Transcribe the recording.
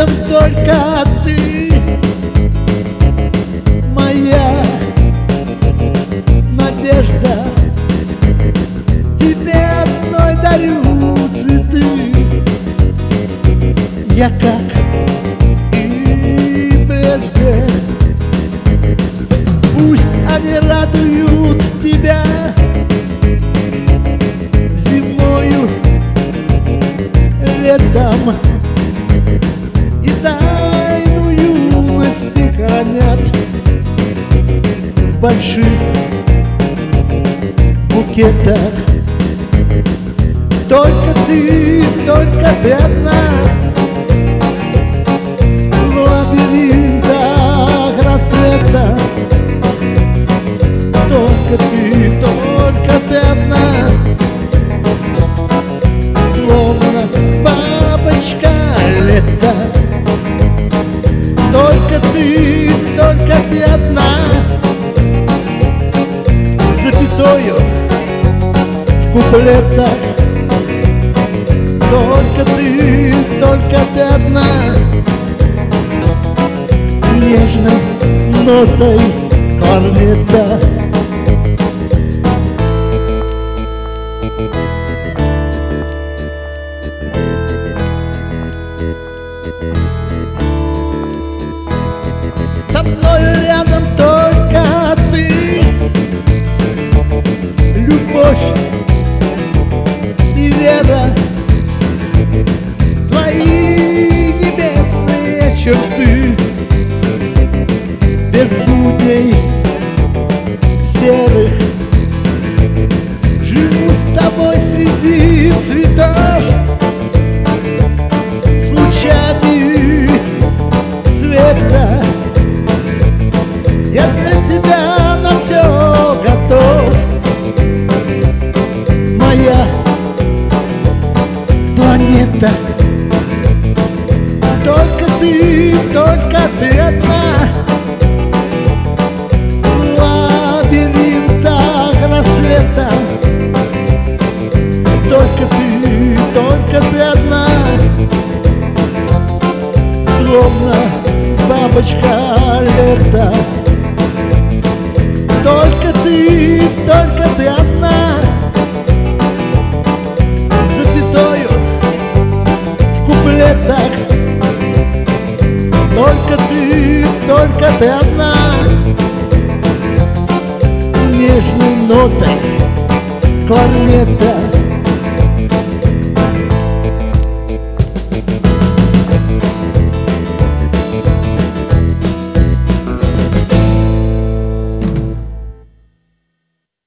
рядом только ты, моя надежда. Тебе одной дарю цветы. Я как и прежде. Пусть они радуют тебя зимою, летом, и тайну юности хранят в больших букетах. Только ты одна в лабиринтах рассвета. Только ты одна, словно бабочка лета. Только ты одна, запятою в куплетах. Только ты одна, нежной нотой кларнета. Со мною рядом только ты, любовь и вера, твои небесные черты, без будней серых. Живу с тобой среди цветов, с лучами света. Я для тебя на все готов, моя планета. Только ты одна в лабиринтах рассвета. Только ты одна, словно бабочка лета. Только ты одна, запятою в куплетах. Только ты одна, нежной нотой кларнета.